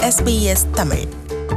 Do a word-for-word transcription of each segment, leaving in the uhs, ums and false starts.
S B S Tamil.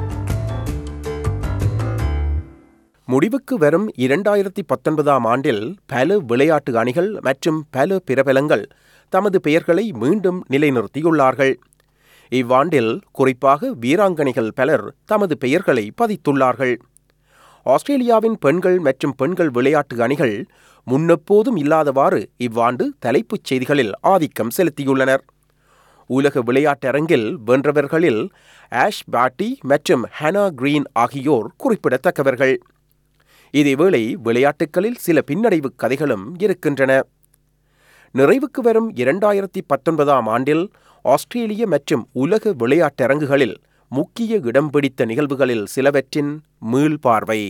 முடிவுக்கு வரும் இரண்டாயிரத்தி பத்தொன்பதாம் ஆண்டில் பல விளையாட்டு அணிகள் மற்றும் பல பிரபலங்கள் தமது பெயர்களை மீண்டும் நிலைநிறுத்தியுள்ளார்கள். இவ்வாண்டில் குறிப்பாக வீராங்கனைகள் பலர் தமது பெயர்களை பதித்துள்ளார்கள். ஆஸ்திரேலியாவின் பெண்கள் மற்றும் பெண்கள் விளையாட்டு அணிகள் முன்னெப்போதும் இல்லாதவாறு இவ்வாண்டு தலைப்புச் செய்திகளில் ஆதிக்கம் செலுத்தியுள்ளனர். உலக விளையாட்டரங்கில் வென்றவர்களில் ஆஷ் பார்ட்டி மற்றும் ஹனா கிரீன் ஆகியோர் குறிப்பிடத்தக்கவர்கள். இதேவேளை விளையாட்டுகளில் சில பின்னடைவு கதைகளும் இருக்கின்றன. நிறைவுக்கு வரும் இரண்டாயிரத்தி பத்தொன்பதாம் ஆண்டில் ஆஸ்திரேலிய மற்றும் உலக விளையாட்டரங்குகளில் முக்கிய இடம் பிடித்த நிகழ்வுகளில் சிலவற்றின் மீள்பார்வை.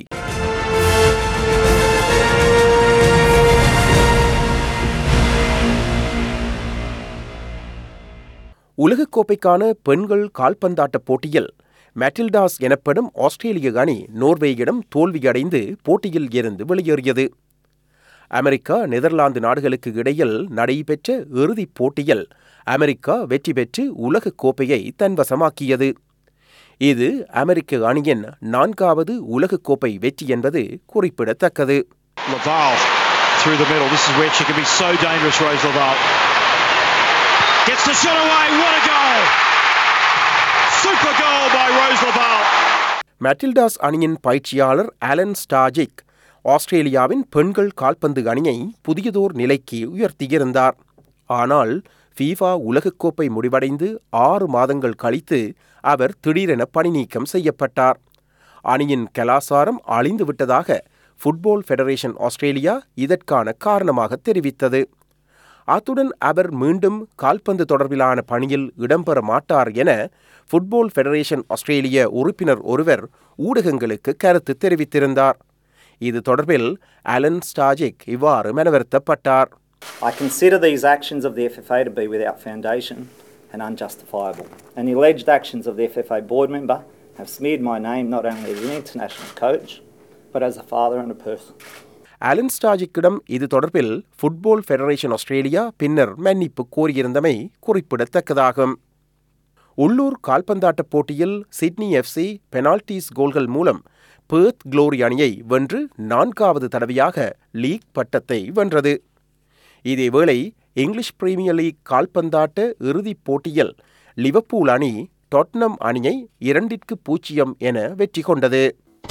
உலகக்கோப்பைக்கான பெண்கள் கால்பந்தாட்ட போட்டியில் மேட்டில்டாஸ் எனப்படும் ஆஸ்திரேலிய அணி நோர்வேயிடம் தோல்வியடைந்து போட்டியில் இருந்து வெளியேறியது. அமெரிக்கா நெதர்லாந்து நாடுகளுக்கு இடையில் நடைபெற்ற இறுதிப் போட்டியில் அமெரிக்கா வெற்றி பெற்று உலகக் கோப்பையை தன்வசமாக்கியது. இது அமெரிக்க அணியின் நான்காவது உலகக்கோப்பை வெற்றி என்பது குறிப்பிடத்தக்கது. Laval through the middle. This is where she can be so dangerous, Rose Laval. Gets the shot away. What a goal! Super goal by Rose Laval. மேட்டில்டாஸ் அணியின் பயிற்சியாளர் ஆலன் ஸ்டாஜிக் ஆஸ்திரேலியாவின் பெண்கள் கால்பந்து அணியை புதியதோர் நிலைக்கு உயர்த்தியிருந்தார். ஆனால் ஃபீஃபா உலகக்கோப்பை முடிவடைந்து ஆறு மாதங்கள் கழித்து அவர் திடீரென பணி நீக்கம் செய்யப்பட்டார். அணியின் கலாசாரம் அழிந்து விட்டதாக ஃபுட்பால் ஃபெடரேஷன் ஆஸ்திரேலியா இதற்கான காரணமாக தெரிவித்தது. அத்துடன் அவர் மீண்டும் கால்பந்து தொடர்பிலான பணியில் இடம்பெற மாட்டார் என ஃபுட்பால் ஃபெடரேஷன் ஆஸ்திரேலிய உறுப்பினர் ஒருவர் ஊடகங்களுக்கு கருத்து தெரிவித்திருந்தார். இது தொடர்பில் ஆலன் ஸ்டாஜிக் இவ்வாறு மனவருத்தப்பட்டார். I consider these actions of the F F A to be without foundation and unjustifiable. And the alleged actions of the F F A board member have smeared my name not only as an international coach, but as a father and a person. ஆலன் ஸ்டாஜிக்கிடம் இது தொடர்பில் football federation Australia பின்னர் மன்னிப்பு கோரியிருந்தமை குறிப்பிடத்தக்கதாகும். உள்ளூர் கால்பந்தாட்ட போட்டியில் சிட்னி எஃப்சி பெனால்டிஸ் கோல்கள் மூலம் பெர்த் குளோரி அணியை வென்று நான்காவது தடவையாக லீக் பட்டத்தை வென்றது. இதேவேளை இங்கிலீஷ் பிரீமியர் லீக் கால்பந்தாட்ட இறுதிப் போட்டியில் லிவர்பூல் அணி டாட்னம் அணியை இரண்டிற்கு பூஜ்ஜியம் என வெற்றி கொண்டது.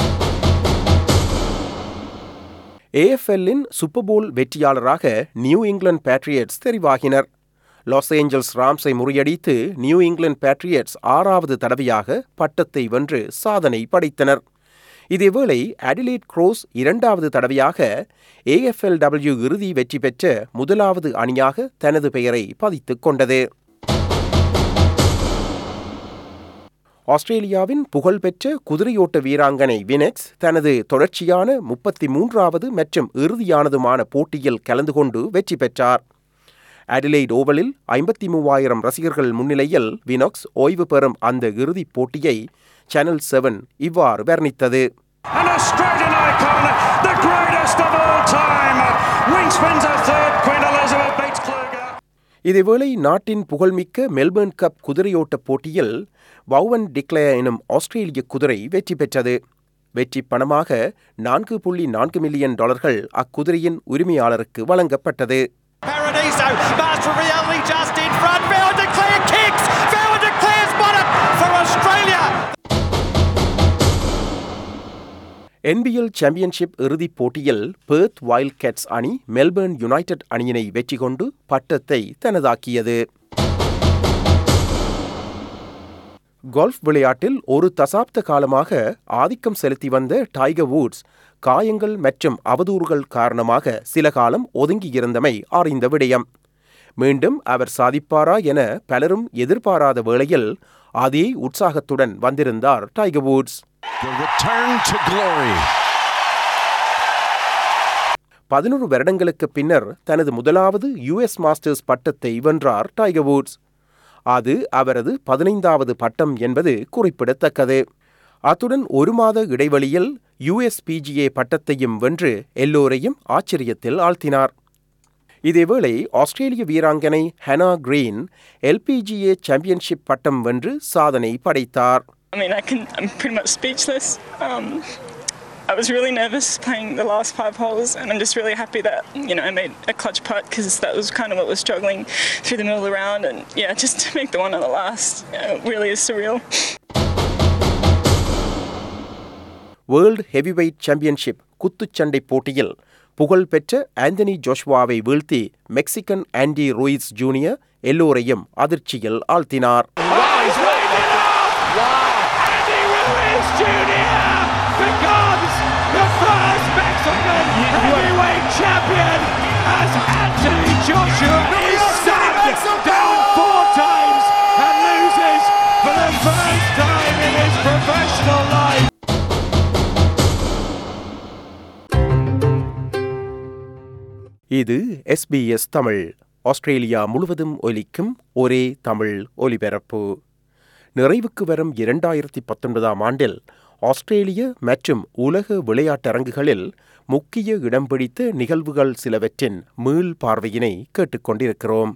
ஏஎஃப்எல்லின் சூப்பர்போல் வெற்றியாளராக நியூ இங்கிலாந்து பேட்ரியட்ஸ் தெரிவாகினர். லாஸ் ஏஞ்சல்ஸ் ராம்ஸை முறியடித்து நியூ இங்கிலாந்து பேட்ரியட்ஸ் ஆறாவது தடவையாக பட்டத்தை வென்று சாதனை படைத்தனர். இதேவேளை அடிலேட் க்ரோஸ் இரண்டாவது தடவையாக ஏஎஃப்எல்டபிள்யூ இறுதி வெற்றி பெற்ற முதலாவது அணியாக தனது பெயரை பதித்துக் கொண்டது. ஆஸ்திரேலியாவின் புகழ்பெற்ற குதிரையோட்ட வீராங்கனை வினெக்ஸ் தனது தொடர்ச்சியான முப்பத்தி மூன்றாவது மற்றும் இறுதியானதுமான போட்டியில் கலந்து கொண்டு வெற்றி பெற்றார். அடிலைட் ஓவலில் ஐம்பத்தி மூவாயிரம் ரசிகர்கள் முன்னிலையில் வினோக்ஸ் ஓய்வு பெறும் அந்த இறுதிப் போட்டியை சேனல் செவன் இவ்வாறு வர்ணித்தது. இதேவேளை நாட்டின் புகழ்மிக்க மெல்பர்ன் கப் குதிரையோட்ட போட்டியில் வவுவன் டிக்ளேர் எனும் ஆஸ்திரேலிய குதிரை வெற்றி பெற்றது. வெற்றி பணமாக நான்கு புள்ளி நான்கு மில்லியன் டாலர்கள் அக்குதிரையின் உரிமையாளருக்கு வழங்கப்பட்டது. என்பிஎல் சாம்பியன்ஷிப் இறுதிப் போட்டியில் பெர்த் வைல்ட் கேட்ஸ் அணி மெல்பர்ன் யுனைடெட் அணியினை வெற்றி கொண்டு பட்டத்தை தனதாக்கியது. கோல்ஃப் விளையாட்டில் ஒரு தசாப்த காலமாக ஆதிக்கம் செலுத்தி வந்த டைகர் வுட்ஸ் காயங்கள் மற்றும் அவதூறுகள் காரணமாக சில காலம் ஒதுங்கியிருந்தமை அறிந்த விடயம். மீண்டும் அவர் சாதிப்பாரா என பலரும் எதிர்பாராத வேளையில் அதே உற்சாகத்துடன் வந்திருந்தார் டைகர் வுட்ஸ். பதினொரு வருடங்களுக்கு பின்னர் தனது முதலாவது யுஎஸ் மாஸ்டர்ஸ் பட்டத்தை வென்றார் டைகர் வுட்ஸ். அது அவரது பதினைந்தாவது பட்டம் என்பது குறிப்பிடத்தக்கது. அத்துடன் ஒரு மாத இடைவெளியில் யுஎஸ்பிஜிஏ பட்டத்தையும் வென்று எல்லோரையும் ஆச்சரியத்தில் ஆழ்த்தினார். இதேவேளை ஆஸ்திரேலிய வீராங்கனை ஹனா கிரீன் எல்பிஜிஏ சாம்பியன்ஷிப் பட்டம் வென்று சாதனை படைத்தார். I mean, I can, I'm pretty much speechless. Um, I was really nervous playing the last five holes, and I'm just really happy that, you know, I made a clutch putt, because that was kind of what was struggling through the middle of the round, and yeah, just to make the one on the last, uh, really is surreal. World heavyweight championship குத்துச்சண்டை போட்டியில் புகழ்பெற்ற Anthony ஜோஷ்வாவை வீழ்த்தி Mexican aunty Ruiz junior எல்லோரையும் அதிர்ச்சியில் ஆழ்த்தினார். இது SBS Tamil. Australia முழுவதும் ஒலிக்கும் ஒரே தமிழ் ஒலிபரப்பு. நிறைவுக்கு வரும் இரண்டாயிரத்தி பத்தொன்பதாம் ஆண்டில் ஆஸ்திரேலிய மற்றும் உலக விளையாட்டரங்குகளில் முக்கிய இடம் பிடித்த நிகழ்வுகள் சிலவற்றின் மீள் பார்வையினை கேட்டுக்கொண்டிருக்கிறோம்.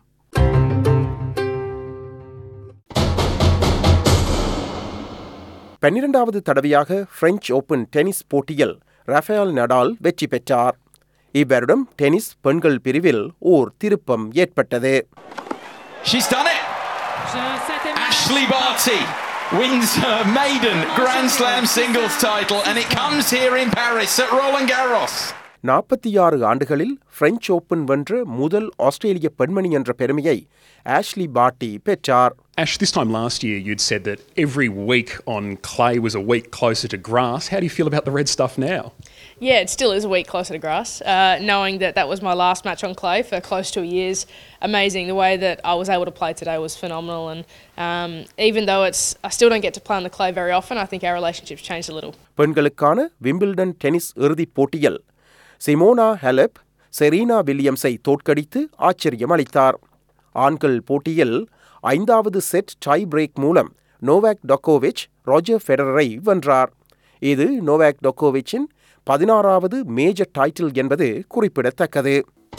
பன்னிரண்டாவது தடவையாக பிரெஞ்சு ஓபன் டென்னிஸ் போட்டியில் ரஃபேல் நடால் வெற்றி பெற்றார். இவ்வருடம் டென்னிஸ் பெண்கள் பிரிவில் ஓர் திருப்பம் ஏற்பட்டது. She's done it. Ashley Barty wins her maiden Grand Slam singles title, and it comes here in Paris at Roland Garros. நாற்பத்தி ஆறு ஆண்டுகளில் பிரெஞ்சு ஓபன் வென்ற முதல் ஆஸ்திரேலிய பெண்மணி என்ற பெருமையை ஆஷ்லி பார்ட்டி பெற்றார். Ash, this time last year you'd said that every week on clay was a week closer to grass. How do you feel about the red stuff now? Yeah, it still is a week closer to grass. Uh, knowing that that was my last match on clay for close to a year's amazing. The way that I was able to play today was phenomenal, and um, even though it's I still don't get to play on the clay very often, I think our relationship's changed a little. பெண்களுக்கான Wimbledon tennis இறுதிப் போட்டியில் Simona Halep Serena வில்லியம்ஸை தோற்கடித்து ஆச்சரியம் அளித்தார். ஆண்கள் போட்டியில் ஐந்தாவது set tie break மூலம் நோவாக் ஜோகோவிச் ரோஜர் ஃபெடரரை வென்றார். இது நோவாக் ஜோகோவிச்சின் பதினாறாவது மேஜர் டைட்டில் என்பது குறிப்பிடத்தக்கது.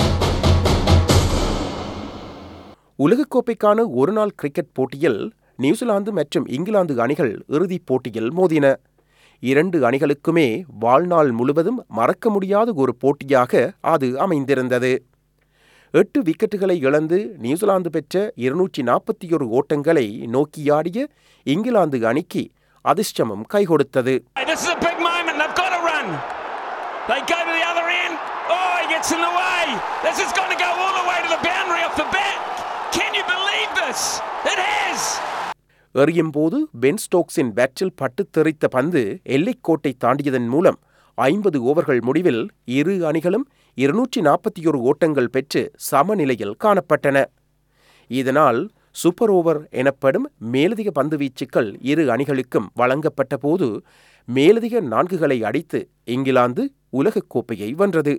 உலகக்கோப்பைக்கான ஒருநாள் கிரிக்கெட் போட்டியில் நியூசிலாந்து மற்றும் இங்கிலாந்து அணிகள் இறுதிப் போட்டியில் மோதின. இரண்டு அணிகளுக்குமே வாழ்நாள் முழுவதும் மறக்க முடியாத ஒரு போட்டியாக அது அமைந்திருந்தது. எட்டு விக்கெட்டுகளை இழந்து நியூசிலாந்து பெற்ற இருநூற்றி நாற்பத்தி ஒரு ஓட்டங்களை நோக்கியாடிய இங்கிலாந்து அணிக்கு அதிர்ஷ்டமும் கைகொடுத்தது. எறியும் போது பென் ஸ்டோக்ஸின் பேட்டில் பட்டு தெறித்த பந்து எல்லைக்கோட்டை தாண்டியதன் மூலம் ஐம்பது ஓவர்கள் முடிவில் இரு அணிகளும் இருநூற்றி நாற்பத்தி ஒரு ஓட்டங்கள் பெற்று சமநிலையில் காணப்பட்டன. இதனால் சூப்பர் ஓவர் எனப்படும் மேலதிக பந்து வீச்சுக்கள் இரு அணிகளுக்கும் வழங்கப்பட்ட போது மேலதிக நான்குகளை அடித்து இங்கிலாந்து உலகக் கோப்பையை வென்றது.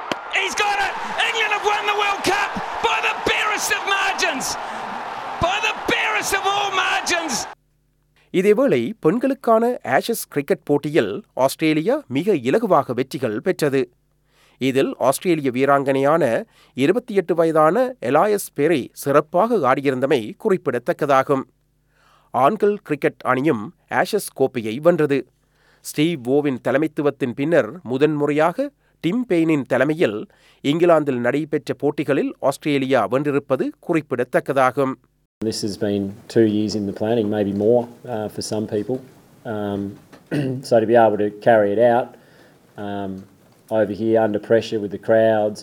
இதேவேளை பெண்களுக்கான ஆஷஸ் கிரிக்கெட் போட்டியில் ஆஸ்திரேலியா மிக இலகுவாக வெற்றிகள் பெற்றது. இதில் ஆஸ்திரேலிய வீராங்கனையான இருபத்தி எட்டு வயதான எலாயஸ் பெரி சிறப்பாக ஆடியிருந்தமை குறிப்பிடத்தக்கதாகும். ஆண்கள் கிரிக்கெட் அணியும் ஆஷஸ் கோப்பையை வென்றது. ஸ்டீவ் ஓவின் தலைமைத்துவத்தின் பின்னர் முதன்முறையாக டிம் பெயினின் தலைமையில் இங்கிலாந்தில் நடைபெற்ற போட்டிகளில் ஆஸ்திரேலியா வென்றிருப்பது குறிப்பிடத்தக்கதாகும். This has been two years in the planning, maybe more uh, for some people. Um, so to be able to carry it out um, over here under pressure with the crowds.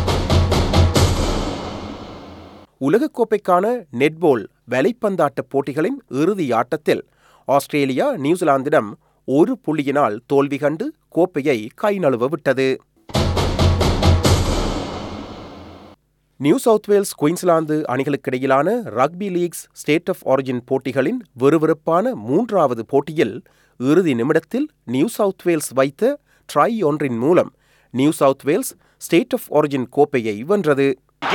உலகக்கோப்பைக்கான netball வலைப்பந்தாட்ட போட்டிகளின் இறுதி ஆட்டத்தில் Australia நியூசிலாந்திடம் ஒரு புள்ளியினால் தோல்வி கண்டு கோப்பையை கை நழுவ விட்டது. நியூ சவுத் வேல்ஸ் குயின்ஸ்லாந்து அணிகளுக்கிடையிலான rugby leagues State of Origin போட்டிகளின் விறுவிறுப்பான மூன்றாவது போட்டியில் இறுதி நிமிடத்தில் நியூ சவுத் வேல்ஸ் வைத்த ட்ரை ஒன்றின் மூலம் New South Wales State of Origin கோப்பையை வென்றது.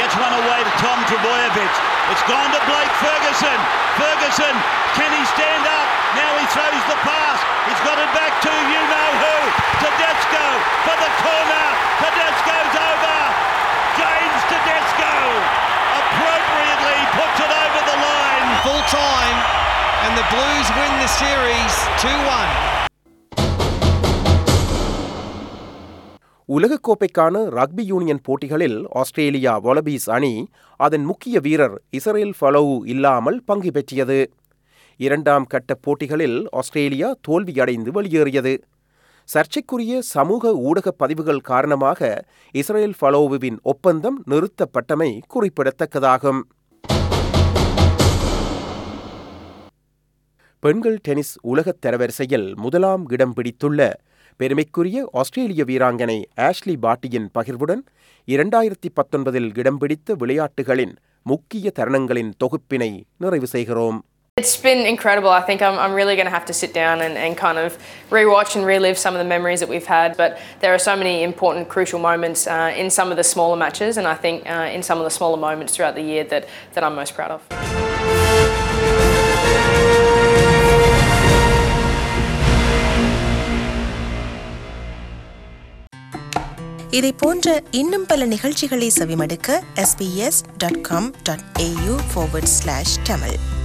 It's gone to Blake Ferguson. Ferguson, can he stand up? Now he throws the pass. He's got it back to you-know-who. Tedesco for the corner. Tedesco's over. James Tedesco. and the Blues win the series two one. உலகக்கோப்பைக்கான rugby union போட்டிகளில் Australia Wallabies அணி அதன் முக்கிய வீரர் Israel ஃபலோவு இல்லாமல் பங்கு பெற்றியது. இரண்டாம் கட்ட போட்டிகளில் ஆஸ்திரேலியா தோல்வியடைந்து வெளியேறியது. சர்ச்சைக்குரிய சமூக ஊடக பதிவுகள் காரணமாக இஸ்ரேல் ஃபலோவுவின் ஒப்பந்தம் நிறுத்தப்பட்டமை குறிப்பிடத்தக்கதாகும். பெண்கள் டென்னிஸ் உலகத் தரவரிசையில் முதலாம் இடம் பிடித்துள்ள பெருமைக்குரிய ஆஸ்திரேலிய வீராங்கனை ஆஷ்லி பார்ட்டியின் பகிர்வுடன் இரண்டாயிரத்தி பத்தொன்பதில் இடம் பிடித்த விளையாட்டுகளின் முக்கிய தருணங்களின் தொகுப்பினை நிறைவு செய்கிறோம். It's been incredible. I think I'm, I'm really going to have to sit down and, and kind of rewatch and relive some of the memories that we've had. But there are so many important, crucial moments uh, in some of the smaller matches, and I think uh, in some of the smaller moments throughout the year that, that I'm most proud of. இதை போன்ற இன்னும் பல நிகழ்ச்சிகளை செவிமடுக்க S B S dot com dot A U forward slash Tamil